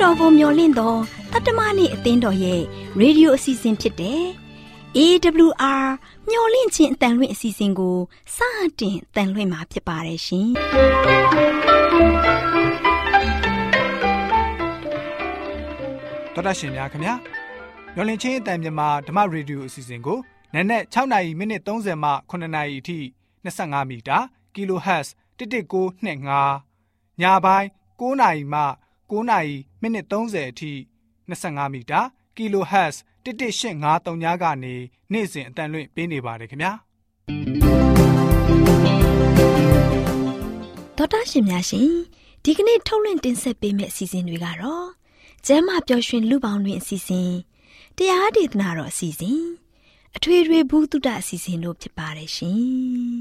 တော်ကိုမျှော်လင့်သောတတ္တမနေ့အသင်းတော်ရဲ့ရေဒီယိုအစီအစဉ်ဖြစ်တဲ့ AWR မျှော်လင့်ခြင်းအတန်လွင့်အစီအစဉ်ကိုစတင်တန်လွင့်မှာဖြစ်ပါတယ်ရှင်။တော်တာရှင်များခင်ဗျာမျှော်လင့်ခြင်းအတန်မြန်မာဓမ္မရေဒီယိုအစီအစဉ်ကိုနက်နက်6နာရီမိနစ်30မှ9နာရီအထိ25မီတာkHz 11925ညပိုင်း9နာရီမှ9နာရီမိနစ်30အထိ25မီတာkHz 11853ညကနေနေ့စဉ်အတန်လွင့်ပေးနေပါတယ်ခင်ဗျာတော်တာရှင်များရှင်ဒီကနေ့ထုတ်လွှင့်တင်ဆက်ပေးမယ့်အစီအစဉ်တွေကတော့ကျမ်းမာပျော်ရွှင်လူပေါင်းတွင်အစီအစဉ်တရားဒေသနာတော်အစီအစဉ်အထွေထွေဘုဒ္ဓအစီအစဉ်တို့ဖြစ်ပါတယ်ရှင်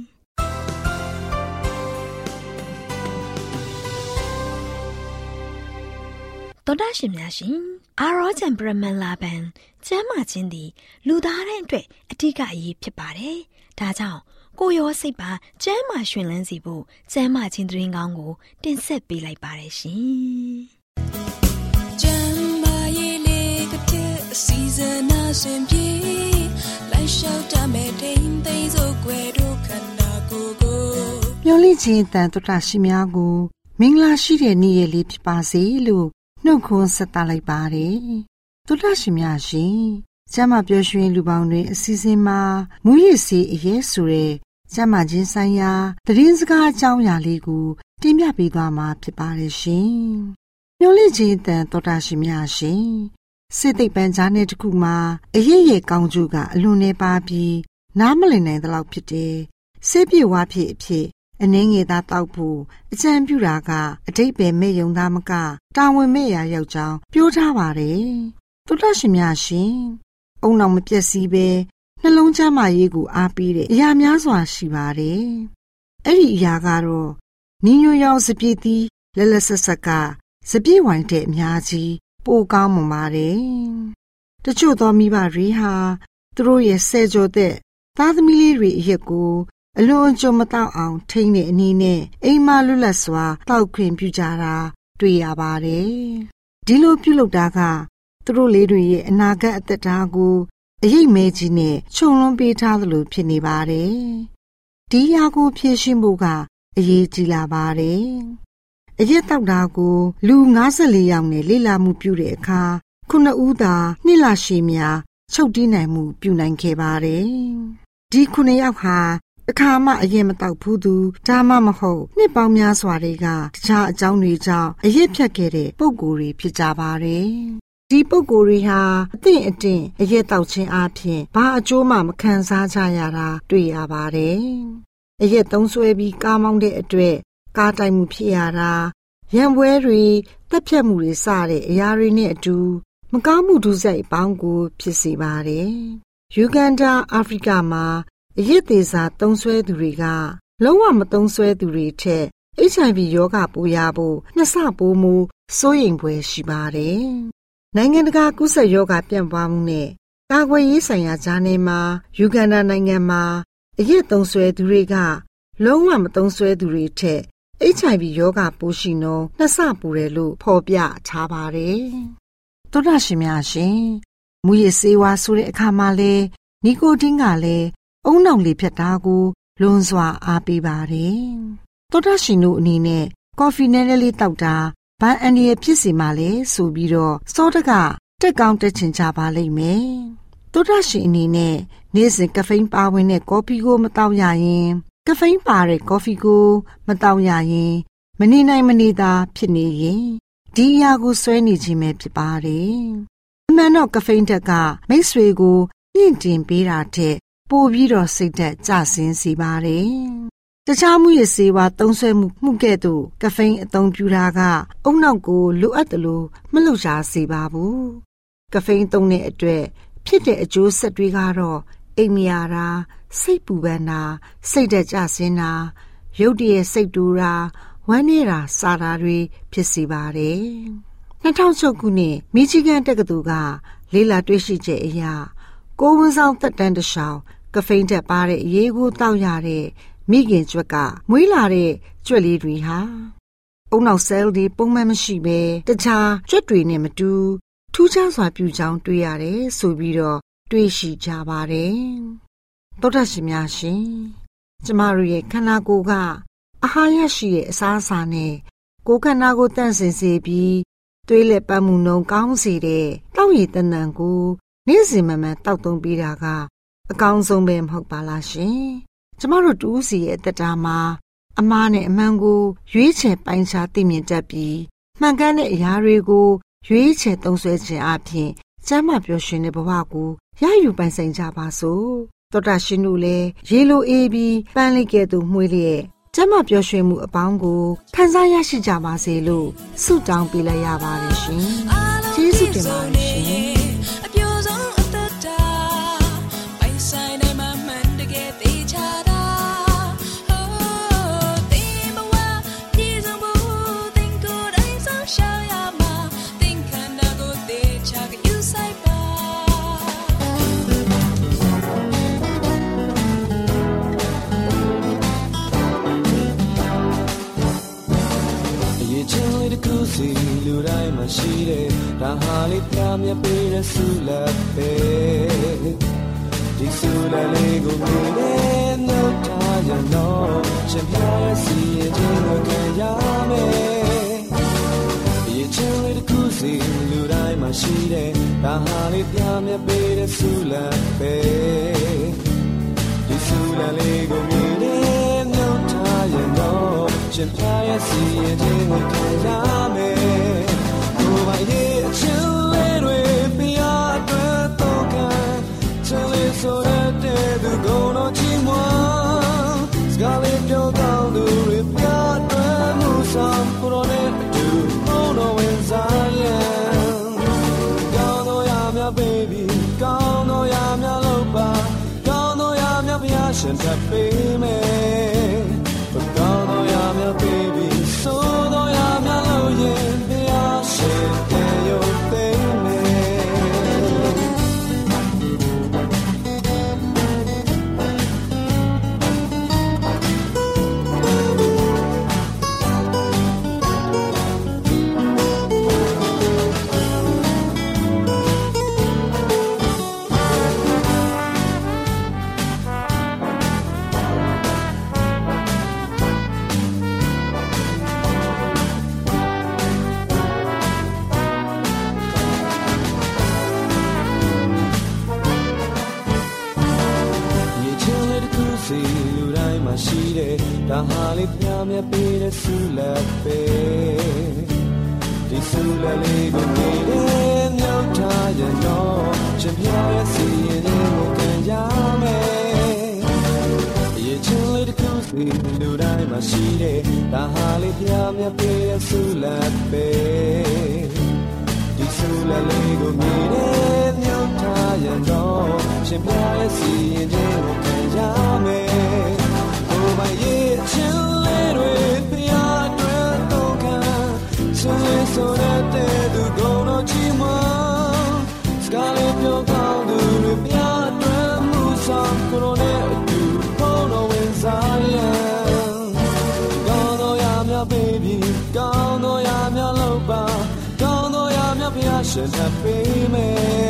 တော်တာရှင်များရှင်အာရောဂျန်ပရမန်လာဘန်ကျမ်းမာခြင်းသည်လူသားတိုင်းအတွက်အထူးအရေးဖြစ်ပါတယ်ဒါကြောင့်ကိုယ်ရောစိတ်ပါကျမ်းမာရှင်လန်းစီဖို့ကျမ်းမာခြင်းသတင်းကောင်းကိုတင်ဆက်ပေးလိုက်ပါတယ်ရှင်ကျမ်းမာရေးလေးကတဲ့စီဇနာရှင်ပြေလိုက်လျှောက်တမဲ့တိမ်သိမ်းစို့ွယ်တို့ခန္ဓာကိုယ်ကိုမျော်လင့်ခြင်းတန်တော်တာရှင်များကိုမင်္ဂလာရှိတဲ့နေ့ရက်လေးဖြစ်ပါစေလို့နှုတ်ခွန်းဆက်သလိုက်ပါတယ်တော်တာရှင်များရှင်ကျမ်းမာပျော်ရွှင်လူပေါင်းတွင်အစီအစဉ်မှာမူရစ်စီအရေးဆိုတဲ့ကျမ်းမာခြင်းဆိုင်ရာသတင်းစကားအကြောင်းအရာလေးကိုတင်ပြပေးသွားမှာဖြစ်ပါတယ်ရှင်မျော်လင့်ခြင်းတန်တော်တာရှင်များရှင်စိတ်သိပ္ပံကြားတဲ့တစ်ခုမှာအရေးရဲ့ကောင်းကျိုးကအလွန်နေပါပြီးနားမလည်နိုင်သလောက်ဖြစ်တယ်စိတ်ပြေဝါဖြစ်အဖြစ်အနှင်းငယ်သားတောက်ဖို့အကြံပြုတာကအတိတ်ပဲမဲ့ယုံသားမကတာဝန်မဲ့ရာရောက်ကြောင်းပြောထားပါတယ်သုတရှင်များရှင်အုံနောက်မပြည့်စည်ပဲနှလုံးကျန်းမာရေးကိုအားပေးတဲ့အရာများစွာရှိပါတယ်အဲ့ဒီအရာကတော့နင်းညွန့်ရောင်စပြည့်သီးလက်လက်ဆက်ဆက်ကစပြည့်ဝိုင်းတဲ့အများကြီးပိုကောင်းမှပါတယ်တချို့သောမိဘတွေဟာသူတို့ရဲ့ဆယ်ကျော်သက်သားသမီးလေးတွေအရက်ကိုအလွန်အကျွံမတောက်အောင်ထိန်းတဲ့အနေနဲ့အိမ်မလွတ်လပ်စွာတောက်ခွင့်ပြုကြတာတွေ့ရပါတယ်ဒီလိုပြုလုပ်တာကသူတို့လေးတွေရဲ့အနာဂတ်အသက်တာကိုအရေးမဲကြီးနဲ့ခြုံလွန်ပေးထားသလိုဖြစ်နေပါတယ်ဒီရာကိုဖြည့်ရှင်းဖို့ကအရေးကြီးလာပါတယ်အရက်တောက်တာကိုလူ54ယောက်နဲ့လေ့လာမှုပြုတဲ့အခါ9ဦးသာနှစ်လရှည်များချုပ်တီးနိုင်မှုပြုနိုင်ခဲ့ပါတယ်ဒီ9ယောက်ဟာအခါမှအရင်မတောက်ဘူးသူဒါမှမဟုတ်နှစ်ပေါင်းများစွာတွေကတခြားအကြောင်းတွေကြောင့်အရက်ဖြတ်ခဲ့တဲ့ပုံကိုယ်တွေဖြစ်ကြပါတယ်ဒီပုံကိုယ်တွေဟာအသင့်အတင့်အရက်တောက်ခြင်းအပြင်ဘာအကျိုးမှမခံစားကြရတာတွေ့ရပါတယ်အရက်သုံးဆွဲပြီးကားမောင်းတဲ့အတွက်ကားတိုက်မှုဖြစ်ရတာရန်ပွဲတွေတက်ဖြတ်မှုတွေစတဲ့အရာတွေနဲ့အတူမကောင်းမှုဒုစရိုက်အပေါင်းကိုဖြစ်စေပါတယ်ယူဂန်ဒါအာဖရိကမှာအရက်သေးစာသုံးဆွဲသူတွေကလုံးဝမသုံးဆွဲသူတွေထက် HIV ရောဂါပိုးရဖို့နှစ်ဆပိုးမှုစိုးရိမ်ဖွယ်ရှိပါတယ်နိုင်ငံတကာကူးစက်ရောဂါပြန့်ပွားမှုနဲ့ကာကွယ်ရေးဆိုင်ရာဂျာနယ်မှာယူဂန်ဒါနိုင်ငံမှာအရက်သုံးဆွဲသူတွေကလုံးဝမသုံးဆွဲသူတွေထက် HIV ရောဂါပိုးရှိနှုန်းနှစ်ဆပိုတယ်လို့ဖော်ပြထားပါတယ်သောတာရှင်များရှင်မူရစ်ဆေးဝါးဆိုတဲ့အခါမှာလဲနီကိုတင်းကလည်းအုံနောက်လေးဖြတ်တာကိုလွန်စွာအားပေးပါတယ်သောတာရှင်တို့အနေနဲ့ကော်ဖီနဲ့လေးတောက်တာဘာအန်ဒီရဲ့ဖြစ်စီမှလဲဆိုပြီးတော့စောတကတက်ကောင်းတက်ချင်ကြပါလိမ့်မယ်သောတာရှင်အနေနဲ့နေ့စဉ်ကဖိန်းပါဝင်တဲ့ကော်ဖီကိုမတောက်ရရင်ကဖိန်းပါတဲ့ကော်ဖီကိုမတောက်ရရင်မနေနိုင်မနေသာဖြစ်နေရင်ဒီအရာကိုဆွဲနေခြင်းပဲဖြစ်ပါတယ်အမှန်တော့ကဖိန်းတက်ကမိတ်ဆွေကိုမြင့်တင်ပေးတာတဲ့ပိုပြီးတော့စိတ်သက်ကြဆင်းစေပါတယ်တခြားမူရစေဝါသုံးဆွဲမှုကဲ့သို့ကဖိန်းအသုံးပြုတာကအုံနောက်ကိုလိုအပ်တယ်လို့မလုပ်ရှားစေပါဘူးကဖိန်းသုံးတဲ့အတွက်ဖြစ်တဲ့အကျိုးဆက်တွေကတော့အိမ်မရတာစိတ်ပူပန်တာစိတ်သက်ကြဆင်းတာရုတ်တရက်စိတ်တူတာဝမ်းနေတာစားတာတွေဖြစ်စေပါတယ်2006ခုနှစ်မီချီဂန်တက္ကသိုလ်ကလေ့လာတွေ့ရှိချက်အရကိုယ်ဝန်ဆောင်သက်တမ်းတစ်လျှောက်ကဖိန်းတက်ပါတဲ့အရေးကိုတောက်ရတဲ့မိခင်ကြွက်ကမွေးလာတဲ့ကြွက်လေးတွေဟာအုံနောက်ဆဲလ်တွေပုံမှန်မရှိဘဲတခြားကြွက်တွေနဲ့မတူထူးခြားစွာပြုကြောင်းတွေ့ရတယ်ဆိုပြီးတော့တွေ့ရှိကြပါတယ်။သောတာရှင်များရှင်ကျမတို့ရဲ့ခန္ဓာကိုယ်ကအာဟာရရှိတဲ့အစားအစာနဲ့ကိုယ်ခန္ဓာကိုယ်တန့်စင်စေပြီးသွေးလက်ပတ်မှုနှုန်းကောင်းစေတဲ့တောက်ရည်တဏ္ဍန်ကိုနေ့စဉ်မှန်တောက်သုံးပေးတာကအကောင်းဆုံးပဲမဟုတ်ပါလားရှင်။ကျမတို့တူးစီရဲ့အသက်တာမှာအမှားနဲ့အမှန်ကိုရွေးချယ်ပိုင်းခြားသိမြင်တတ်ပြီးမှန်ကန်တဲ့အရာတွေကိုရွေးချယ်သုံးစွဲခြင်းအပြင်ကျမ်းမာပျော်ရွှင်တဲ့ဘဝကိုရယူပိုင်ဆိုင်ကြပါစို့သောတာရှင်တို့လည်းရေလိုအေးပြီးပန်းလေးကဲ့သို့မှွေးလျက်ကျမ်းမာပျော်ရွှင်မှုအပေါင်းကိုခံစားရရှိကြပါစေလို့ဆုတောင်းပေးလိုက်ရပါတယ်ရှင်ကျေးဇူးတင်ပါတယ်ရှင်စီလူတိုင်းမှာရှိတဲ့ဒါဟာလေးပြမြတ်ပေးတဲ့ဆုလက်ပဲဒီဆုလက်လေးကိုမြင်တဲ့နှုတ်ထားရတော့ရှင်ပြရဲ့စီရင်ခြင်းကိုခံရမယ်ဒီချင်းလေးတစ်ခုစီလူတိုင်းမှာရှိတဲ့ဒါဟာလေးပြမြတ်ပေးတဲ့ဆုလက်ပဲဒီဆုလက်လေးကိုမြင်တဲ့နှုတ်ထားရတော့ရှင်ပြရဲ့စီရင်ခြင်းကိုခံရမယ်ကိုယ်ပိုင်ရဲ့အချင်းလေးတွေပြရအတွက်တော့ခံချင်လေးဆိုတဲ့သူကိုတော့ချီးမွမ်းစကားလေးပြောတော့သူတွေပြအတွက်မှုဆောင်ကိုတော့နဲ့အတူဘုံတော်ဝင်စားရင်ကောင်းတော့ရမြ baby ကောင်းတော့ရမြလို့ပါကောင်းတော့ရမြဘုရားရှင်တတ်ပေးမယ်ကောင်းတော့ရမြ baby ဆိုတော့ရမြလို့ရင်ဘုရားရှင်တဲ့ရုပ်သိမ်းမယ်ရှိတဲ့ဒါဟာလေးပြမြတ်ပေးတဲ့ဆုလက်ပဲဒီဆုလက်လေးကိုနေတဲ့မြောက်ထားရတော့ရှင်ပြရဲ့စီရင်ကိုခံရမယ်ရေချင်လေးတစ်ခုစီလူတိုင်းမှာရှိတဲ့ဒါဟာလေးပြမြတ်ပေးတဲ့ဆုလက်ပဲဒီဆုလက်လေးကိုနေတဲ့မြောက်ထားရတော့ရှင်ပြရဲ့စီရင်ကိုခံရမယ်my yeah chill little pia to ka so that du go no chima skale pyo kaung du pia twa mu sam ko ne du ko no win zion kaung no ya mya baby kaung no ya mya lo ba kaung no ya mya pia shin tha pay me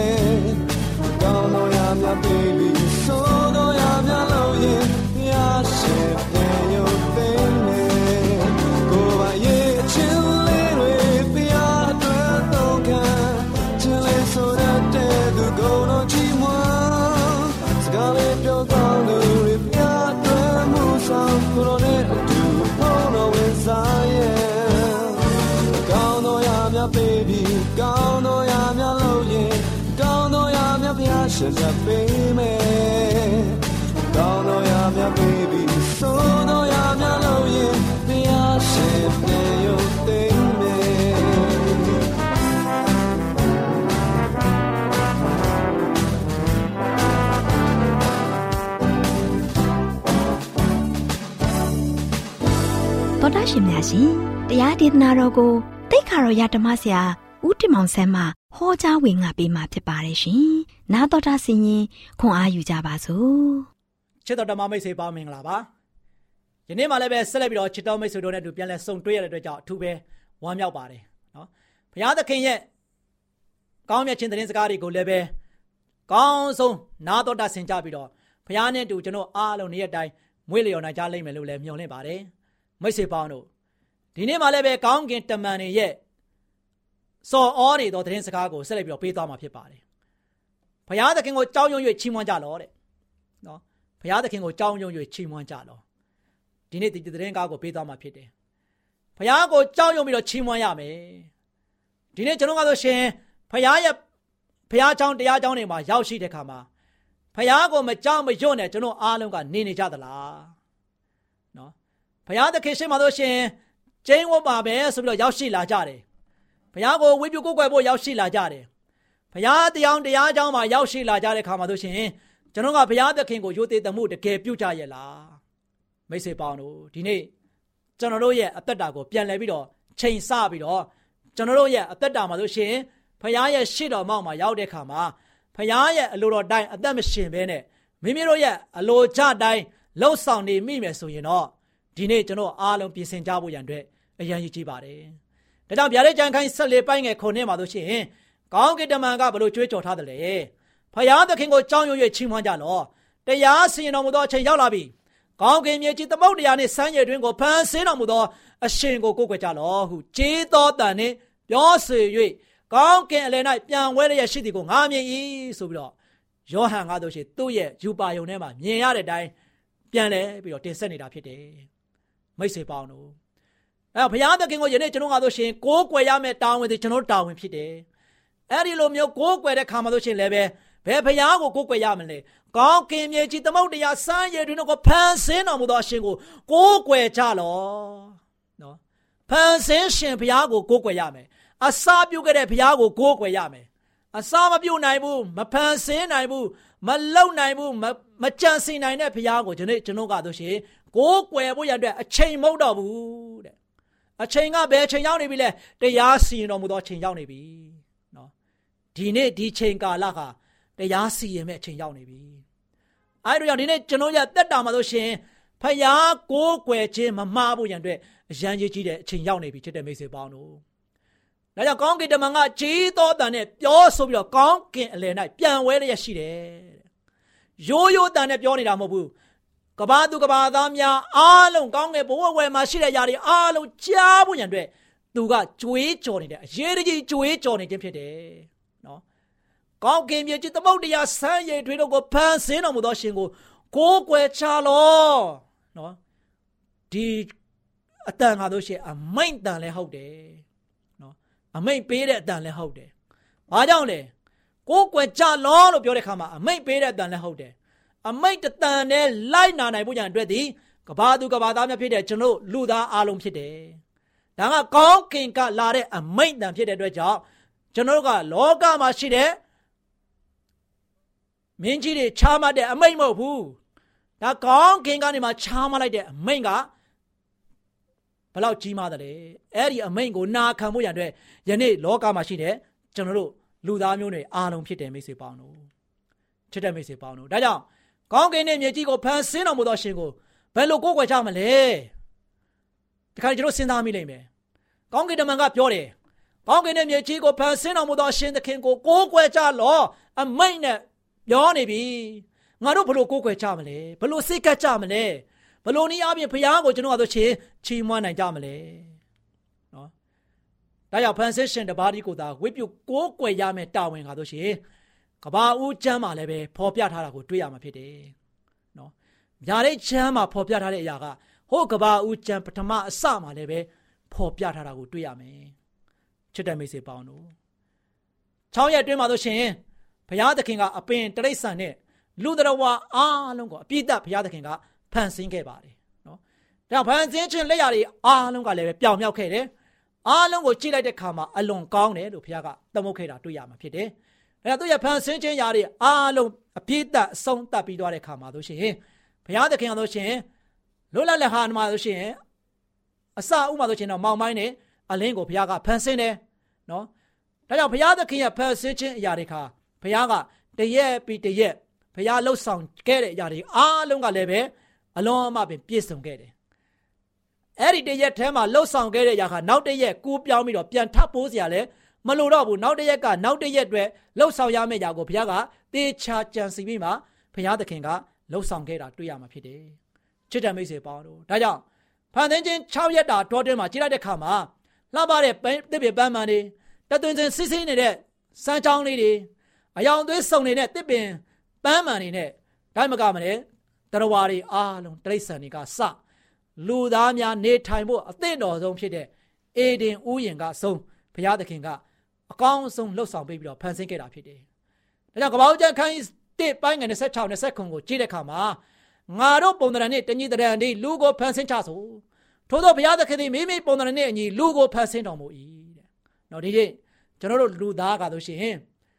kaung no ya mya baby so no ya mya lo yinရှင်တဲ့ရုပ်သိမ်းမယ်ကိုယ်ပိုင်ရဲ့ချင်းလေးတွေပြရအတွက်တော့ခံချင်လေးဆိုတဲ့သူကိုယ်တော်ချီးမွမ်းစကားလေးပြောတော့လူတွေပြအတွက်မှုဆောင်ကိုယ်တော်နဲ့အတူဘုံတော်ဝင်စားရဲ့ကောင်းတော်ရမြတ် baby ကောင်းတော်ရမြတ်လို့ရင်ကောင်းတော်ရမြတ်ဘုရားရှင်တတ်ပေးမယ်ကောင်းတော်ရမြတ် baby so no ya mya lo yin bia shin ne yo ting me တော်တာရှင်များရှင်တရားဒေသနာတော်ကိုတိတ်ခါတော်ရဓမ္မဆရာဦးတင်မောင်ဆန်းမှဟောကြားဝင်ငါပေးมาဖြစ်ပါတယ်ရှင်နားတော်တာဆင်ရင်ခွန်အားယူကြပါစို့ချစ်တော်ဓမ္မမိတ်ဆွေပေါင်းမင်္ဂလာပါယနေ့မှလည်းပဲဆက်လက်ပြီးတော့ချစ်တော်မိတ်ဆွေတို့နဲ့အတူပြန်လဲဆုံတွေ့ရတဲ့အတွက်ကြောင့်အထူးပဲဝမ်းမြောက်ပါတယ်နော်ဘုရားသခင်ရဲ့ကောင်းမြတ်ခြင်းသတင်းစကားတွေကိုလည်းပဲကောင်းဆုံးနားတော်တာဆင်ကြပြီးတော့ဘုရားနဲ့အတူကျွန်တော်အားလုံးနေ့ရက်တိုင်းမွေးလျော်နိုင်ကြလိမ့်မယ်လို့လည်းမျှော်လင့်ပါတယ်မိတ်ဆွေပေါင်းတို့ဒီနေ့မှလည်းပဲကောင်းကင်တမန်တွေရဲ့စော်ဩနေသောသတင်းစကားကိုဆက်လက်ပြီးတော့ပေးသွားမှာဖြစ်ပါတယ်ဘုရားသခင်ကိုကြောက်ရွံ့၍ချီးမွမ်းကြလောတဲ့နော်ဘုရားသခင်ကိုကြောက်ရွံ့၍ချီးမွမ်းကြလောဒီနေ့ဒီသတင်းကားကိုပေးသွားမှာဖြစ်တယ်ဘုရားကိုကြောက်ရွံ့ပြီးတော့ချီးမွမ်းရမယ်ဒီနေ့ကျွန်တော်ကဆိုရှင်ဘုရားကျောင်းတရားကျောင်းတွေမှာရောက်ရှိတဲ့ခါမှာဘုရားကိုမကြောက်မရွံ့နဲ့ကျွန်တော်အားလုံးကနေနေကြသလားနော်ဘုရားသခင်ရှိမှဆိုရှင်ကျင်းဝတ်ပါပဲဆိုပြီးတော့ရောက်ရှိလာကြတယ်ဘုရားကိုဝိပုကိုးကွယ်ဖို့ရောက်ရှိလာကြတယ်ဘုရားတရားကျောင်းမှာရောက်ရှိလာကြတဲ့ခါမှာဆိုရှင်ကျွန်တော်ကဘုရားသခင်ကိုယုံသေးတမှုတကယ်ပြုကြရဲ့လားမိတ်ဆွေပေါင်းတို့ဒီနေ့ကျွန်တော်တို့ရဲ့အသက်တာကိုပြန်လဲပြီးတော့ချိန်ဆပြီးတော့ကျွန်တော်တို့ရဲ့အသက်တာမှာဆိုရှင်ဘုရားရဲ့ရှေ့တော်မှောက်မှာရောက်တဲ့ခါမှာဘုရားရဲ့အလိုတော်တိုင်းအသက်မရှင်ဘဲနဲ့မိမိတို့ရဲ့အလိုချတိုင်းလှုပ်ဆောင်နေမိမယ်ဆိုရင်တော့ဒီနေ့ကျွန်တော်အားလုံးပြင်ဆင်ကြဖို့ရန်အတွက်အရန်ရည်ကြီးပါတယ်။ဒါကြောင့်ဗျာဒိတ်ကျမ်းခန်း14ပိုင်းငယ်9မှာဆိုရှင်ကောင်းကင်တမန်ကဘလို့ကြွေးကြော်ထားတယ်လေ။ဘုရားသခင်ကိုကြောက်ရွံ့၍ချီးမွမ်းကြလော့။တရားစီရင်တော်မူသောအချိန်ရောက်လာပြီ။ကောင်းကင်မြေကြီးသမုဒ္ဒရာနှင့်စမ်းရည်တွင်ကိုဖန်ဆင်းတော်မူသောအရှင်ကိုကိုးကွယ်ကြလော့ဟုကြေးသောတန်နှင့်ပြောဆို၍ကောင်းကင်အလယ်၌ပြန်ဝဲရရှိသည်ကိုငါမြင်၏ဆိုပြီးတော့ယောဟန်ကဆိုရှင်သူ့ရဲ့ယူပါယုံထဲမှာမြင်ရတဲ့အတိုင်းပြန်လဲပြီးတော့တင်ဆက်နေတာဖြစ်တယ်မိတ်ဆွေပေါင်းတို့ဘုရားသခင်ကိုယနေ့ကျွန်တော်ကဆိုရှင်ကိုးကွယ်ရမယ့်တာဝန်တွေကျွန်တော်တာဝန်ဖြစ်တယ်အဲ့ဒီလိုမျိုးကိုးကွယ်တဲ့ခါမှာဆိုရှင်လည်းပဲဘယ်ဘုရားကိုကိုးကွယ်ရမလဲကောင်းကင်မြေကြီးသမုဒ္ဒရာစမ်းရည်တွင်ကိုဖန်ဆင်းတော်မူသောအရှင်ကိုကိုးကွယ်ကြလော့နော်ဖန်ဆင်းရှင်ဘုရားကိုကိုးကွယ်ရမယ်အစာပြုတ်ခဲ့တဲ့ဘုရားကိုကိုးကွယ်ရမယ်အစာမပြုတ်နိုင်ဘူးမဖန်ဆင်းနိုင်ဘူးမလုံနိုင်ဘူးမကြံစည်နိုင်တဲ့ဘုရားကိုကျွန်တော်ကဆိုရှင်ကိုးကွယ်ဖို့ရတဲ့အချိန်မဟုတ်တော့ဘူးတဲ့အချိန်ကဘယ်အချိန်ရောက်နေပြီလဲတရားစီရင်တော်မူသောအချိန်ရောက်နေပြီနော်ဒီနေ့ဒီချိန်ကာလကတရားစီရင်မဲ့အချိန်ရောက်နေပြီအဲ့ဒါကြောင့်ဒီနေ့ကျွန်တော်ရတက်တာမှာဆိုရှင်ဘုရားကိုးကွယ်ခြင်းမမှားဖို့ရန်အတွက်အရန်ကြီးကြီးတဲ့အချိန်ရောက်နေပြီချစ်တဲ့မိတ်ဆွေပေါင်းတို့ဒါကြောင့်ကောင်းကင်တမန်ကကြီးသောတန်နဲ့ပြောဆိုပြီးတော့ကောင်းကင်အလယ်၌ပြန်ဝဲရရှိတယ်ရိုးရိုးတန်နဲ့ပြောနေတာမဟုတ်ဘူးကဘာသူကဘာသားများအားလုံးကောင်းကင်ဘဝဝဲမှာရှိတဲ့ຢာတွေအားလုံးကြားဖို့ရန်အတွက်သူကကြွေးကြော်နေတယ်အရေးကြီးကြွေးကြော်နေခြင်းဖြစ်တယ်နော်ကောင်းကင်မြေကြီးသမုဒ္ဒရာစမ်းရည်တွေတို့ကိုဖန်ဆင်းတော်မူသောရှင်ကိုကိုးကွယ်ချလောနော်ဒီအတန်ကားလို့ရှိရင်အမိန့်တန်လည်းဟုတ်တယ်အမိတ်ပေးတဲ့အတန်လည်းဟုတ်တယ်။ဘာကြောင့်လဲ။ကိုးကွယ်ကြလောလို့ပြောတဲ့ခါမှာအမိတ်ပေးတဲ့အတန်လည်းဟုတ်တယ်။အမိတ်တန်နဲ့လိုက်နာနိုင်ဖို့ကြံအတွက်ဒီကဘာသူကဘာသားများဖြစ်တဲ့ကျွန်တော်လူသားအားလုံးဖြစ်တယ်။ဒါကကောင်းကင်ကလာတဲ့အမိတ်တန်ဖြစ်တဲ့အတွက်ကြောင့်ကျွန်တော်ကလောကမှာရှိတဲ့မင်းကြီးတွေချားမှတ်တဲ့အမိတ်မဟုတ်ဘူး။ဒါကောင်းကင်ကနေမှချားမှတ်လိုက်တဲ့အမိတ်ကဘလောက်ကြီးမားတယ်လေအဲ့ဒီအမိန့်ကိုနာခံဖို့ရတဲ့ယနေ့လောကမှာရှိတဲ့ကျွန်တော်တို့လူသားမျိုးတွေအားလုံးဖြစ်တယ်မိတ်ဆွေပေါင်းတို့ချစ်တဲ့မိတ်ဆွေပေါင်းတို့ဒါကြောင့်ကောင်းကင်နဲ့မြေကြီးကိုဖန်ဆင်းတော်မူသောရှင်ကိုဘယ်လိုကိုးကွယ်ကြမလဲဒီခါကျွန်တော်စဉ်းစားမိလိမ့်မယ်ကောင်းကင်တမန်ကပြောတယ်ကောင်းကင်နဲ့မြေကြီးကိုဖန်ဆင်းတော်မူသောရှင်သခင်ကိုကိုးကွယ်ကြလောအမိန့်နဲ့ပြောနေပြီငါတို့ဘယ်လိုကိုးကွယ်ကြမလဲဘယ်လိုစိတ်ကပ်ကြမလဲဘလို့နည်းအားဖြင့်ဘုရားကိုကျွန်တော်ကဆိုချီးမွမ်းနိုင်ကြမလဲနော်ဒါကြောင့်ဖန်ဆင်းရှင်တပါးဒီကိုသာဝိပုကိုးကွယ်ရမယ့်တာဝန်ကဆိုရှင်ကဘာဦးကျမ်းမှာလည်းပဲဖော်ပြထားတာကိုတွေ့ရမှာဖြစ်တယ်နော်ဗျာဒိတ်ကျမ်းမှာဖော်ပြထားတဲ့အရာကဟိုကဘာဦးကျမ်းပထမအစမှာလည်းပဲဖော်ပြထားတာကိုတွေ့ရမယ်ချစ်တဲ့မိတ်ဆွေပေါင်းတို့6ရက်အတွင်းမှာဆိုရှင်ဘုရားသခင်ကအပင်တိရစ္ဆာန်နဲ့လူတော်ဝါအားလုံးကိုအပြည့်အစုံဘုရားသခင်ကဖန်ဆင်းခဲ့ပါတယ်နော်ဒါဖန်ဆင်းခြင်းလက်ရာတွေအားလုံးကလည်းပဲပြောင်မြောက်ခဲ့တယ်အားလုံးကိုကြည့်လိုက်တဲ့အခါမှာအလွန်ကောင်းတယ်လို့ဘုရားကသမုတ်ခဲ့တာတွေ့ရမှာဖြစ်တယ်ဒါသူရဲ့ဖန်ဆင်းခြင်းຢာတွေအားလုံးအပြည့်အစုံတတ်ပြီးသွားတဲ့အခါမှာဆိုရှင်ဘုရားသခင်ကဆိုရှင်လွတ်လပ်လက်ဟာမှာဆိုရှင်အစဥမှာဆိုရှင်တော့မောင်မိုင်းနဲ့အလင်းကိုဘုရားကဖန်ဆင်းတယ်နော်ဒါကြောင့်ဘုရားသခင်ရဲ့ဖန်ဆင်းခြင်းအရာတွေခါဘုရားကတရက်ပြီးတရက်ဘုရားလှုပ်ဆောင်ခဲ့တဲ့အရာတွေအားလုံးကလည်းပဲအလွန်အမပင်ပြည့်စုံခဲ့တယ်အဲ့ဒီတရက်ထဲမှာလှုပ်ဆောင်ခဲ့တဲ့ຢာခါနောက်တရက်ကူးပြောင်းပြီးတော့ပြန်ထပ်ပိုးစရာလဲမလိုတော့ဘူးနောက်တရက်ကနောက်တရက်အတွက်လှုပ်ဆောင်ရမယ့်ຢာကိုဘုရားကတေချာကြံစီပြီးမှဘုရားသခင်ကလှုပ်ဆောင်ခဲ့တာတွေ့ရမှာဖြစ်တယ်ချစ်တဲ့မိတ်ဆွေပေါင်းတို့ဒါကြောင့်ဖန်ဆင်းခြင်း6ရက်တာတောတွင်းမှာကြည့်လိုက်တဲ့ခါမှာလှပတဲ့တစ်ပင်ပန်းမှန်တွေတသွင်းစင်စစ်စစ်နေတဲ့စမ်းချောင်းလေးတွေအယောင်သွေးစုံနေတဲ့တစ်ပင်ပန်းမှန်တွေနဲ့ဒါမှမကမလဲတရဝါတွေအားလုံးတိရစ္ဆာန်တွေကစလူသားများနေထိုင်ဖို့အသင့်တော်ဆုံးဖြစ်တဲ့အေဒင်ဥယျာဉ်ကဆုံးဘုရားသခင်ကအကောင်းဆုံးလှုပ်ဆောင်ပေးပြီးတော့ဖန်ဆင်းခဲ့တာဖြစ်တယ်။ဒါကြောင့်ကပ္ပဦးကျမ်းခန်း1ပိုင်းငယ်26 29ကိုကြည့်တဲ့အခါမှာငါတို့ပုံသဏ္ဍာန်နဲ့တညီတရံဒီလူကိုဖန်ဆင်းချဆိုထို့သောဘုရားသခင်သည်မိမိပုံသဏ္ဍာန်နဲ့အညီလူကိုဖန်ဆင်းတော်မူ၏တဲ့။နော်ဒီနေ့ကျွန်တော်တို့လူသားကတော့ရှင်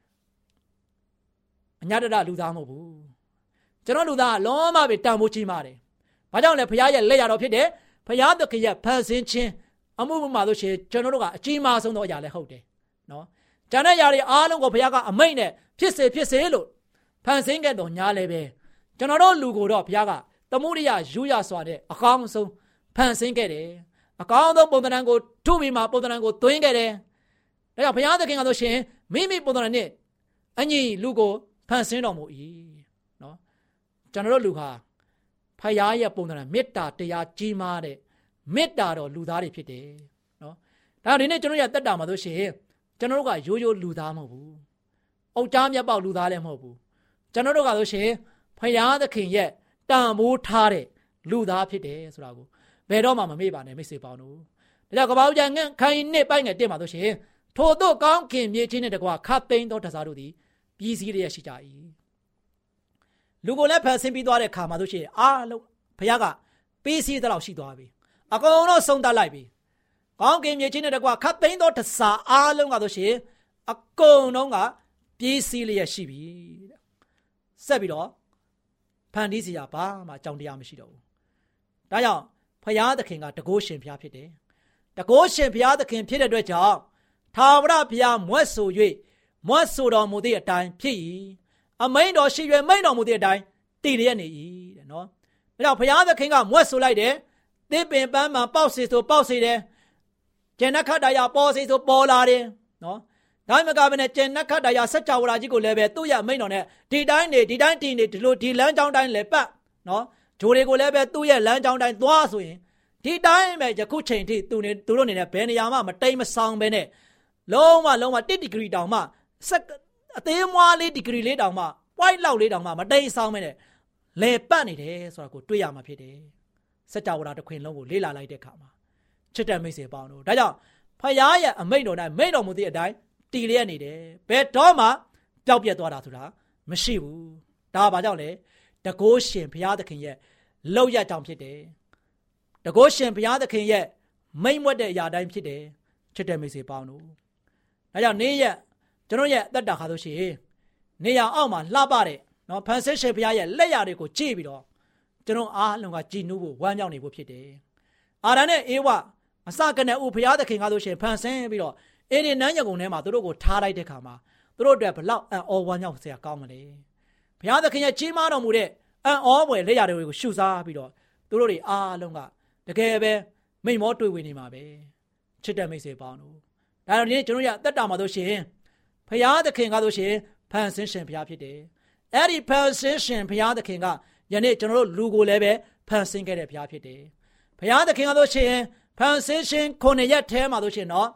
အညတရလူသားမဟုတ်ဘူး။ကျွန်တော်လူသားလုံးဝပဲတန်ဖိုးကြီးမာတယ်။ဘာကြောင့်လဲဘုရားရဲ့လက်ရတော်ဖြစ်တယ်။ဘုရားသခင်ရဲ့ဖန်ဆင်းခြင်းအမှုမှာလို့ရှိရင်ကျွန်တော်တို့ကအကြီးမားဆုံးသောအရာလည်းဟုတ်တယ်နော်။ကျန်တဲ့ຢာတွေအားလုံးကိုဘုရားကအမိန့်နဲ့ဖြစ်စေလို့ဖန်ဆင်းခဲ့တော်ညာလည်းပဲကျွန်တော်တို့လူကိုတော့ဘုရားကသမုဒိယယူရစွာနဲ့အကောင်းဆုံးဖန်ဆင်းခဲ့တယ်။အကောင်းဆုံးပုံသဏ္ဍာန်ကိုထုပြီးမှပုံသဏ္ဍာန်ကိုသွင်းခဲ့တယ်။ဒါကြောင့်ဘုရားသခင်ကဆိုရှင်မိမိပုံသဏ္ဍာန်နဲ့အညီလူကိုဖန်ဆင်းတော်မူ၏နော်။ကျွန်တော်တို့လူဟာဖခင်ရဲ့ပုံသဏ္ဍာန်မေတ္တာတရားကြီးမားတဲ့မေတ္တာတော်လူသားတွေဖြစ်တယ်နော်။ဒါဒီနေ့ကျွန်တော်ရတက်တာမှာဆိုရှင်ကျွန်တော်တို့ကရိုးရိုးလူသားမဟုတ်ဘူး။အုတ်ကြားမြတ်ပေါက်လူသားလည်းမဟုတ်ဘူး။ကျွန်တော်တို့ကဆိုရှင်ဖခင်သခင်ရဲ့တန်ဖိုးထားတဲ့လူသားဖြစ်တယ်ဆိုတာကိုဘယ်တော့မှမမေ့ပါနဲ့မိတ်ဆွေပေါင်းတို့။ဒါကြောင့်ကပ္ပဦးကျမ်းခန်းကြီး1ပိုင်းငယ်1မှာဆိုရှင်ထို့သောကောင်းခင်မြေချင်းနဲ့တကွာခတ်သိမ်းသောတစားတို့သည်ပြည်စည်းရရှိကြ၏။လူကိုလည်းဖန်ဆင်းပြီးသွားတဲ့ခါမှာဆိုရှင်အားလုံးဘုရားကပြည်စည်းတဲ့လောက်ရှိသွားပြီ။အကုန်လုံးဆုံးသတ်လိုက်ပြီ။ကောင်းကင်မြေချင်းနဲ့တကွာခတ်သိမ်းသောတစားအားလုံးကဆိုရှင်အကုန်လုံးကပြည်စည်းလျက်ရှိပြီတဲ့။ဆက်ပြီးတော့ဖန်တီးစရာဘာမှအကြောင်းတရားမရှိတော့ဘူး။ဒါကြောင့်ဘုရားသခင်ကတကုရှင်ဘုရားဖြစ်တယ်။တကုရှင်ဘုရားသခင်ဖြစ်တဲ့အတွက်ကြောင့်ထာဝရဘုရားမွတ်ဆို၍မွတ်ဆိုတော်မူသည့်အတိုင်းဖြစ်၏။အမိန်တော်ရှိ၍မိန်တော်မူသည့်အတိုင်းတည်လျက်နေ၏တဲ့နော်။ဒါကြောင့်ဘုရားသခင်ကမွတ်ဆိုလိုက်တယ်။သစ်ပင်ပန်းမှပေါက်စေဆိုပေါက်စေတယ်။ကျန်နခတ်တရားပေါ်စေဆိုပေါ်လာတယ်နော်။ဒါမှမကဘဲနဲ့ကျန်နခတ်တရားစัจ java ကြီးကိုလည်းပဲသူ့ရဲ့အမိန်တော်နဲ့ဒီတိုင်းနေဒီတိုင်းတည်နေဒီလိုဒီလမ်းကြောင်းတိုင်းလည်းပတ်နော်။ဂျိုတွေကိုလည်းပဲသူ့ရဲ့လမ်းကြောင်းတိုင်းသွားဆိုရင်ဒီတိုင်းပဲယခုချိန်ထိသူတို့နေနဲ့ဘယ်နေရာမှမတိမ်မဆောင်ပဲနဲ့လုံးဝ1ဒီဂရီတောင်မှအသေးမွားလေးဒီဂရီလေးတောင်မှ white လောက်လေးတောင်မှမတိမ်ဆောင်ပဲနဲ့လေပတ်နေတယ်ဆိုတာကိုတွေ့ရမှာဖြစ်တယ်စัจ java တစ်ခွင်လုံးကိုလေ့လာလိုက်တဲ့အခါမှာချစ်တဲ့မိတ်ဆွေပေါင်းတို့ဒါကြောင့်ဖခင်ရဲ့အမိန့်တော်နဲ့မိန့်တော်မူသည့်အတိုင်းတည်လျက်နေတယ်ဘယ်တော့မှပျောက်ပြက်သွားတာဆိုတာမရှိဘူးဒါဘာကြောင့်လဲတကုရှင်ဘုရားသခင်ရဲ့လောက်ရကြောင်ဖြစ်တယ်တကုရှင်ဘုရားသခင်ရဲ့မိန့်မွက်တဲ့အရာတိုင်းဖြစ်တယ်ချစ်တဲ့မိတ်ဆွေပေါင်းတို့ဒါကြောင့်နေ့ရက်ကျွန်တော်ရဲ့အသက်တာခါဆိုရှင်နေရအောက်မှာလှပတဲ့နော်ဖန်ဆင်းရှင်ဘုရားရဲ့လက်ရာတွေကိုကြည့်ပြီးတော့ကျွန်တော်အားလုံးကကြည်နူးဖို့ဝမ်းမြောက်နေဖို့ဖြစ်တယ်အာရန်နဲ့အေဝအစကနေဦးဘုရားသခင်ကဆိုရှင်ဖန်ဆင်းပြီးတော့အေဒီနန်းရကုံထဲမှာသူတို့ကိုထားလိုက်တဲ့ခါမှာသူတို့အတွက်ဘလောက်အံ့ဩဝမ်းမြောက်စရာကောင်းမလဲဘုရားသခင်ရဲ့ကြီးမားတော်မူတဲ့အံ့ဩဖွယ်လက်ရာတွေကိုရှုစားပြီးတော့သူတို့တွေအားလုံးကတကယ်ပဲမိန်မောတွေ့ဝင်နေမှာပဲချစ်တဲ့မိတ်ဆွေပေါင်းတို့ဒါတော့ဒီကျွန်တော်ရအသက်တာမှာဆိုရှင်ဘုရားသခင်ကဆိုရှင်ဖန်ဆင်းရှင်ဘုရားဖြစ်တယ်အဲ့ဒီဖန်ဆင်းရှင်ဘုရားသခင်ကယနေ့ကျွန်တော်တို့လူကိုလည်းပဲဖန်ဆင်းခဲ့တဲ့ဘုရားဖြစ်တယ်ဘုရားသခင်ကဆိုရှင်ဖန်ဆင်းရှင်9ရက်ထဲမှာဆိုရှင်တော့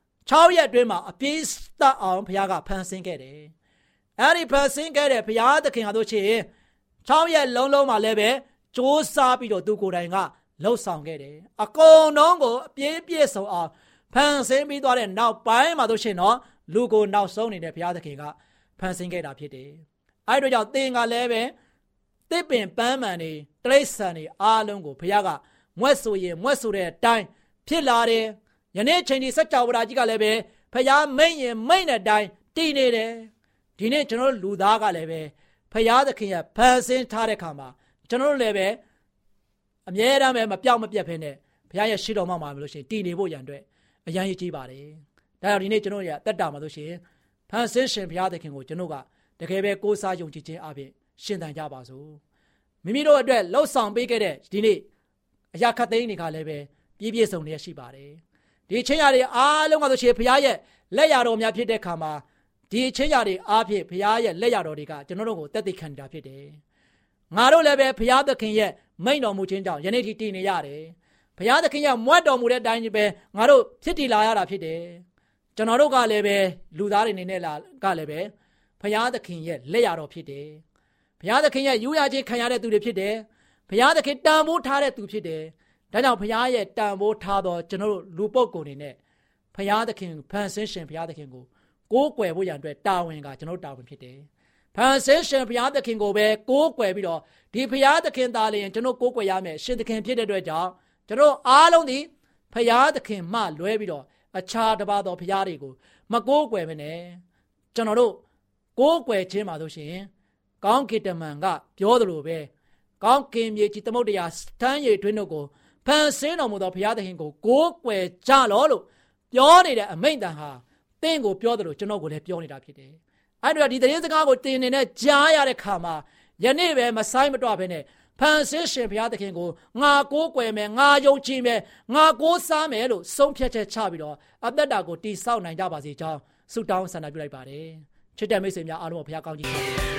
6ရက်အတွင်းမှာအပြည့်သတ်အောင်ဘုရားကဖန်ဆင်းခဲ့တယ်အဲ့ဒီဖန်ဆင်းခဲ့တဲ့ဘုရားသခင်ကဆိုရှင်6ရက်လုံးမှာလည်းပဲစ조사ပြီးတော့သူကိုယ်တိုင်ကလှုပ်ဆောင်ခဲ့တယ်အကုန်လုံးကိုအပြည့်ပြည့်စုံအောင်ဖန်ဆင်းပြီးသွားတဲ့နောက်ပိုင်းမှာဆိုရှင်တော့လူကိုနောက်ဆုံးနေတဲ့ဘုရားသခင်ကဖန်ဆင်းခဲ့တာဖြစ်တယ်အဲ့တို့ကြောင့်သင်ကလည်းပဲသစ်ပင်ပန်းမှန်နေတိရစ္ဆာန်တွေအားလုံးကိုဘုရားကမွတ်ဆိုရင်မွတ်ဆိုတဲ့အတိုင်းဖြစ်လာတယ်ယနေ့ချိန်ဒီစัจ java ကြီးကလည်းပဲဘုရားမိန့်ရင်မိန့်တဲ့အတိုင်းတည်နေတယ်ဒီနေ့ကျွန်တော်တို့လူသားကလည်းပဲဘုရားသခင်ရဲ့ဖန်ဆင်းထားတဲ့ခါမှာကျွန်တော်တို့လည်းပဲအမြဲတမ်းပဲမပြောင်းမပြတ်ဖ ೇನೆ ဘုရားရဲ့ရှိတော်မှာလို့ရှိရင်တည်နေဖို့ရန်အတွက်အရန်ရည်ကြီးပါတယ်ဒါကြောင့်ဒီနေ့ကျွန်တော်ရဲ့အသက်တာမှာလို့ရှိရင်ဖန်ဆင်းရှင်ဘုရားသခင်ကိုကျွန်တော်ကတကယ်ပဲကိုးစားယုံကြည်ခြင်းအပြင်ရှင်သန်ကြပါစို့မိမိတို့အတွက်လှုပ်ဆောင်ပေးခဲ့တဲ့ဒီနေ့အရာခတ်သိမ်းတွေကလည်းပဲပြည့်ပြည့်စုံလျက်ရှိပါတယ်ဒီအချင်းရာတွေအားလုံးကဆိုရှင်ဘုရားရဲ့လက်ရတော်များဖြစ်တဲ့ခါမှာဒီအချင်းရာတွေအားဖြင့်ဘုရားရဲ့လက်ရတော်တွေကကျွန်တော်တို့ကိုတက်သိခံနေတာဖြစ်တယ်ငါတို့လည်းပဲဘုရားသခင်ရဲ့မိန့်တော်မူခြင်းကြောင့်ယနေ့ထိတည်နေရတယ်ဘုရားသခင်ရဲ့မွတ်တော်မူတဲ့အတိုင်းပဲငါတို့ဖြစ်တည်လာရတာဖြစ်တယ်ကျွန်တော်တို့ကလည်းပဲလူသားတွေနေနဲ့ကလည်းပဲဘုရားသခင်ရဲ့လက်ရတော်ဖြစ်တယ်ဘုရားသခင်ရဲ့ယူရခြင်းခံရတဲ့သူတွေဖြစ်တယ်ဘုရားသခင်တန်ဖိုးထားတဲ့သူဖြစ်တယ်ဒါကြောင့်ဘုရားရဲ့တန်ဖိုးထားသောကျွန်တော်တို့လူပုဂ္ဂိုလ်တွေနဲ့ဘုရားသခင်ဖန်ဆင်းရှင်ဘုရားသခင်ကိုကိုးကွယ်ဖို့ရန်အတွက်တာဝန်ကကျွန်တော်တာဝန်ဖြစ်တယ်ဖန်ဆင်းရှင်ဘုရားသခင်ကိုပဲကိုးကွယ်ပြီးတော့ဒီဘုရားသခင်သားလျင်ကျွန်တော်ကိုးကွယ်ရမယ်ရှင်သခင်ဖြစ်တဲ့အတွက်ကြောင့်ကျွန်တော်အားလုံးဒီဘုရားသခင်မှလွဲပြီးတော့အခြားတစ်ပါးသောဘုရားတွေကိုမကိုးကွယ်မနဲ့ကျွန်တော်တို့ကိုးကွယ်ခြင်းမှာဆိုရှင်ကောင်းကင်တမန်ကပြောသလိုပဲကောင်းကင်မြေကြီးသမုဒ္ဒရာစတန်းရည်တွင်းတို့ကိုဖန်ဆင်းတော်မူသောဘုရားသခင်ကိုကိုးကွယ်ကြလောလို့ပြောနေတဲ့အမိန့်တန်ဟာသင်ကိုပြောသလိုကျွန်တော်ကိုလည်းပြောနေတာဖြစ်တယ်။အဲ့တော့ဒီသတင်းစကားကိုတင်နေတဲ့ကြားရတဲ့ခါမှာယနေ့ပဲမဆိုင်မတော့ဘဲနဲ့ဖန်ဆင်းရှင်ဘုရားသခင်ကိုငါကိုးကွယ်မယ်ငါယုံကြည်မယ်ငါကိုးစားမယ်လို့ဆုံးဖြတ်ချက်ချပြီးတော့အသက်တာကိုတည်ဆောက်နိုင်ကြပါစေကြောင်းဆုတောင်းဆန္ဒပြုလိုက်ပါတယ်။ချစ်တဲ့မိတ်ဆွေများအားလုံးကိုဘုရားကောင်းချီးပေးပါစေ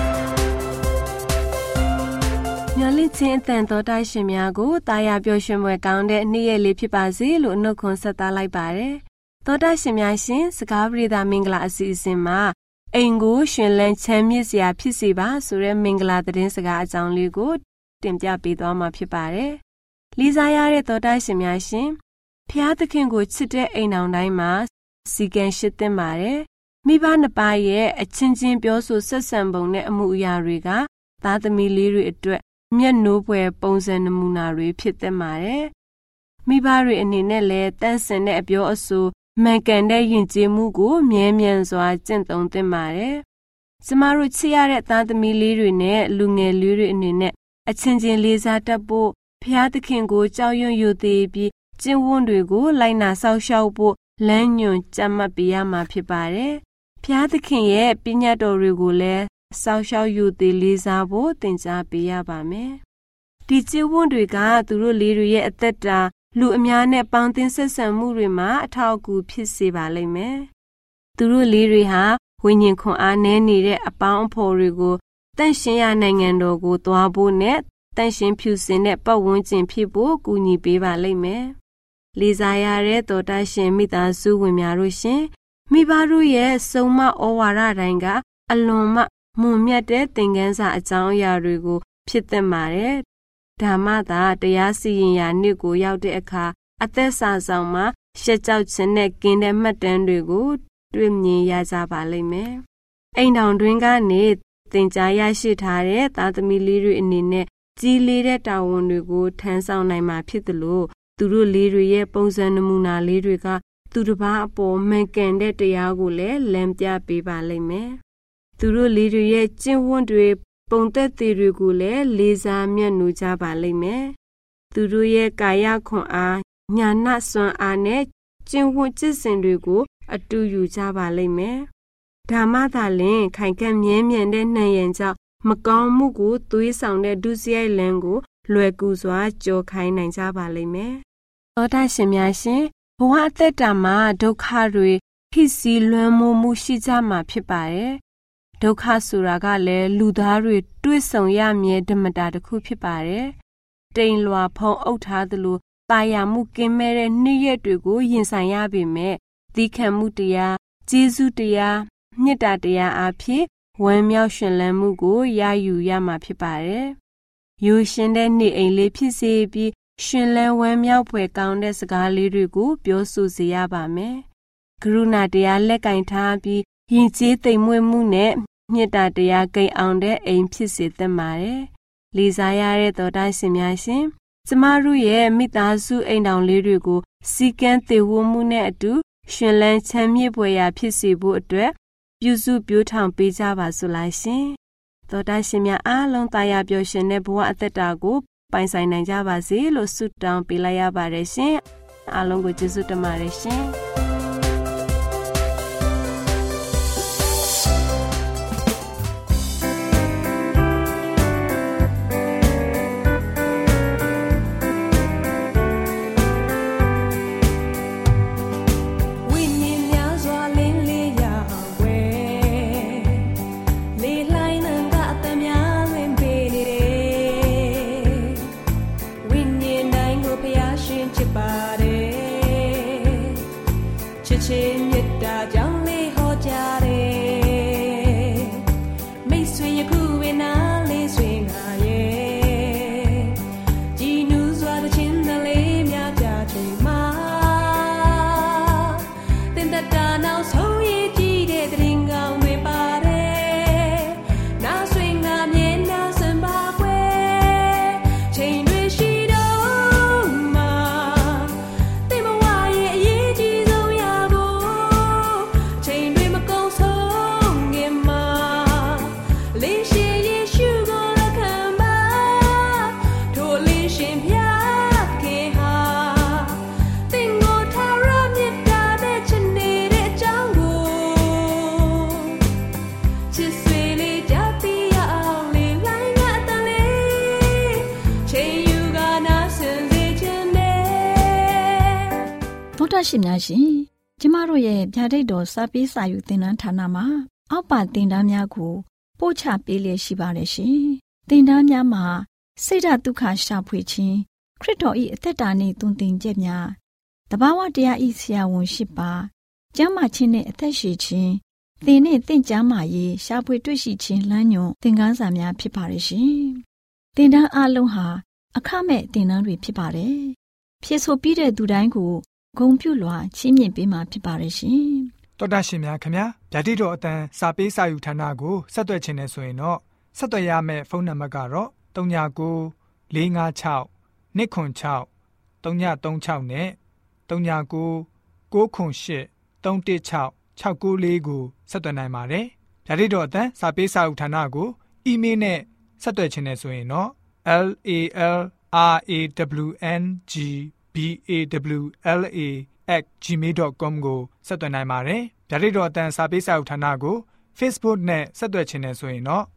။မျော်လင့်ခြင်းအသံတော်တိုက်ရှင်များကိုတာယာပျော်ရွှင်ပွဲကောင်းတဲ့နေ့ရက်လေးဖြစ်ပါစေလို့နှုတ်ခွန်းဆက်သလိုက်ပါတယ်။တော်တိုက်ရှင်များရှင်စကားပရိသတ်မင်္ဂလာအစီအစဉ်မှာအိမ်ကိုရှင်လန်းချမ်းမြေ့စရာဖြစ်စေပါဆိုတဲ့မင်္ဂလာသတင်းစကားအကြောင်းလေးကိုတင်ပြပေးသွားမှာဖြစ်ပါတယ်။လေးစားရတဲ့တော်တိုက်ရှင်များရှင်ဖျားသခင်ကိုချစ်တဲ့အိမ်တော်တိုင်းမှာစီကံရှိသင့်ပါတယ်။မိဘနှစ်ပါးရဲ့အချင်းချင်းပြောဆိုဆက်ဆံပုံနဲ့အမှုအရာတွေကသားသမီးလေးတွေအတွက်မျက်နှိုးဖွယ်ပုံစံနမူနာတွေဖြစ်သင့်ပါတယ်။မိဘတွေအနေနဲ့လည်းတန်ဆင်တဲ့အပြောအဆိုမှန်ကန်တဲ့ယဉ်ကျေးမှုကိုမြဲမြံစွာကျင့်သုံးသင့်ပါတယ်။ကျမတို့ချစ်ရတဲ့သားသမီးလေးတွေနဲ့လူငယ်လေးတွေအနေနဲ့အချင်းချင်းလေးစားတတ်ဖို့ဖျားသခင်ကိုကြောက်ရွံ့ယိုသေးပြီးကျင့်ဝတ်တွေကိုလိုက်နာစောင့်ရှောက်ဖို့လမ်းညွှန်ကြံ့မှတ်ပေးရမှာဖြစ်ပါတယ်။ဖျားသခင်ရဲ့ပညတ်တော်တွေကိုလည်းစောင့်ရှောက်ယိုသေးလေးစားဖို့သင်ကြားပေးရပါမယ်။ဒီကျင့်ဝတ်တွေကသူတို့လေးတွေရဲ့အသက်တာလူအများနဲ့ပေါင်းသင်းဆက်ဆံမှုတွေမှာအထောက်အကူဖြစ်စေပါလိမ့်မယ်။သူတို့လေးတွေဟာဝိညာဉ်ခွန်အားနည်းနေတဲ့အပေါင်းအဖော်တွေကိုတန့်ရှင်းရနိုင်ငံတော်ကိုသွားဖို့နဲ့တန့်ရှင်းဖြူစင်တဲ့ပတ်ဝန်းကျင်ဖြစ်ဖို့ကူညီပေးပါလိမ့်မယ်။လေးစားရတဲ့တော်တရှင်မိသားစုဝင်များတို့ရှင်မိဘတို့ရဲ့စုံမဩဝါဒတိုင်းကအလွန်မှမွန်မြတ်တဲ့သင်ခန်းစာအကြောင်းအရာတွေကိုဖြစ်သင့်ပါတယ်။ဒါမှသာတရားစီရင်ရာနေ့ကိုရောက်တဲ့အခါအသက်စာဆောင်မှာရှက်ကြောက်ခြင်းနဲ့ကင်းတဲ့မှတ်တမ်းတွေကိုတွေ့မြင်ရကြပါလိမ့်မယ်။အိမ်တော်တွင်ကနေသင်ကြားရရှိထားတဲ့သားသမီးလေးတွေအနေနဲ့ကြီးလေးတဲ့တာဝန်တွေကိုထမ်းဆောင်နိုင်မှာဖြစ်သလိုသူတို့လေးတွေရဲ့ပုံစံနမူနာလေးတွေကသူတစ်ပါးအပေါ်မှန်ကန်တဲ့တရားကိုလည်းလမ်းပြပေးပါလိမ့်မယ်။သူတို့လေးတွေရဲ့ကျင့်ဝတ်တွေပုံသက်သေတွေကိုလည်းလေးစားမြတ်နိုးကြပါလိမ့်မယ်။သူတို့ရဲ့ကာယခွန်အားညာနာစွမ်းအားနဲ့ကျင့်ဝတ်ကျင့်စဉ်တွေကိုအတူယူကြပါလိမ့်မယ်။ဒါမှသာလျှင်ခိုင်ခံ့မြဲမြံတဲ့နှံရံကြောင့်မကောင်းမှုကိုသွေးဆောင်တဲ့ဒုစရိုက်လမ်းကိုလွယ်ကူစွာကြော်ခိုင်းနိုင်ကြပါလိမ့်မယ်။သောတာရှင်များရှင်ဘဝအသက်တာမှာဒုက္ခတွေဖြစ်စီလွမ်းမိုးမှုရှိကြမှာဖြစ်ပါတယ်။ဒုက္ခဆိုတာကလည်းလူသားတွေတွေ့ဆုံရမြဲဓမ္မတာတစ်ခုဖြစ်ပါတယ်။တိမ်လွာဖုံးအုပ်ထားသလိုတာယာမှုကင်းမဲ့တဲ့နေ့ရက်တွေကိုရင်ဆိုင်ရပေမဲ့သီးခံမှုတရားကျေးဇူးတရားမေတ္တာတရားအဖြစ်ဝမ်းမြောက်ရှင်လန်းမှုကိုရယူရမှာဖြစ်ပါတယ်။ရိုးရှင်းတဲ့နေအိမ်လေးဖြစ်စေပြီးရှင်လန်းဝမ်းမြောက်ဖွယ်ကောင်းတဲ့စကားလေးတွေကိုပြောဆိုစေရပါမယ်။ကရုဏာတရားလက်ကင်ထားပြီးယဉ်ကျေးသိမ်မွေ့မှုနဲ့မေတ္တာတရားကိန်းအောင်တဲ့အိမ်ဖြစ်စေသင့်ပါတယ်။လေးစားရတဲ့တော်တာရှင်များရှင်ကျမတို့ရဲ့မိသားစုအိမ်တော်လေးတွေကိုစီကံသေဝမှုနဲ့အတူရှင်လန်းချမ်းမြေ့ဖွယ်ရာဖြစ်စေဖို့အတွက်ပြုစုပြောထောင်ပေးကြပါစို့လားရှင်။သောတာရှင်များအားလုံးတာယာပျော်ရွှင်တဲ့ဘဝအသက်တာကိုပိုင်ဆိုင်နိုင်ကြပါစေလို့ဆုတောင်းပေးလိုက်ရပါတယ်ရှင်။အားလုံးကိုကျေးဇူးတင်ပါတယ်ရှင်။တောတာရှင်များရှင်ကျမတို့ရဲ့ဗျာဒိတ်တော်စာပေးစာယူသင်တန်းဌာနမှာအောက်ပါသင်တန်းများကိုပို့ချပေးလျက်ရှိပါတယ်ရှင်သင်တန်းများမှာစိတ်ဓာတ်ဒုက္ခရှာဖွေခြင်းခရစ်တော်၏အသက်တာနှင့်သွန်သင်ချက်များတဘာဝတရား၏ဆရာဝန်ရှိပါကျမ်းမာခြင်းနှင့်အသက်ရှည်ခြင်းသင်နှင့်သင်ကျမ်းမာရေးရှာဖွေတွေ့ရှိခြင်းလမ်းညွန်သင်ခန်းစာများဖြစ်ပါတယ်ရှင်သင်တန်းအလုံးဟာအခမဲ့သင်တန်းတွေဖြစ်ပါတယ်ဖြည့်ဆို့ပြီးတဲ့သူတိုင်းကိုဂုဏ်ပြုလွှာချီးမြှင့်ပေးမှာဖြစ်ပါတယ်ရှင်တော်တာရှင်များခင်ဗျာဗျာဒိတ်တော်အတန်းစာပေးစာယူဌာနကိုဆက်သွယ်ခြင်းနဲ့ဆိုရင်တော့ဆက်သွယ်ရမယ့်ဖုန်းနံပါတ်ကတော့39 656 296 336နဲ့39 98 316 694ကိုဆက်သွင်းနိုင်ပါတယ်။ဗျာဒိတ်တော်အတန်းစာပေးစာဥထာဏာကိုအီးမေးလ်နဲ့ဆက်သွယ်ခြင်းနဲ့ဆိုရင်တော့ LALRAWNGBAWLA@gmail.com ကိုဆက်သွင်းနိုင်ပါတယ်။ဗျာဒိတ်တော်အတန်းစာပေးစာဥထာဏာကို Facebook နဲ့ဆက်သွယ်ခြင်းနဲ့ဆိုရင်တော့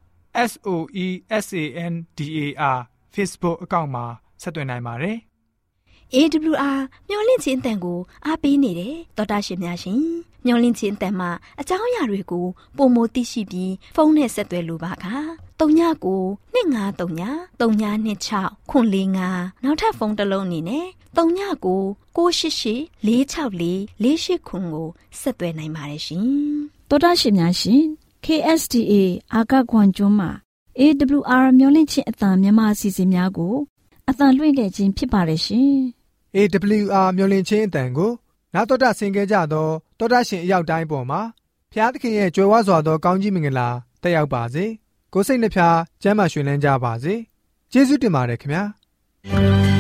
SOESANDAR Facebook အကောင့်မှာဆက်သွင်းနိုင်ပါတယ်။ AWR မျော်လင့်ခြင်းအတန်ကိုအားပေးနေတယ်တော်တာရှင်များရှင်မျော်လင့်ခြင်းအတန်မှာအကြောင်းအရာတွေကိုပုံမသိရှိပြီးဖုန်းနဲ့ဆက်သွယ်လိုပါက39 253 3926 445နောက်ထပ်ဖုန်းတစ်လုံးအနေနဲ့39 688 464 489ကိုဆက်သွယ်နိုင်ပါတယ်ရှင်တော်တာရှင်များရှင် KSTA အာကခွန်ကျွန်းမှာ AWR မျော်လင့်ခြင်းအတန်မြန်မာအစီအစဉ်များကိုအတန်လွှင့်ခဲ့ခြင်းဖြစ်ပါတယ်ရှင် AWR မျော်လင့်ခြင်းအတန်ကိုနာတော်တာဆင် ခဲ့ကြသောတော်တာရှင်အရောက်တိုင်းပေါ်မှာဖျားသခင်ရဲ့ကြွယ်ဝစွာသောကောင်းကြီးမင်္ဂလာတက်ရောက်ပါစေကိုယ်စိတ်နှဖျားကျမ်းမာရွှင်လန်းကြပါစေကျေးဇူးတင်ပါတယ်ခင်ဗျာ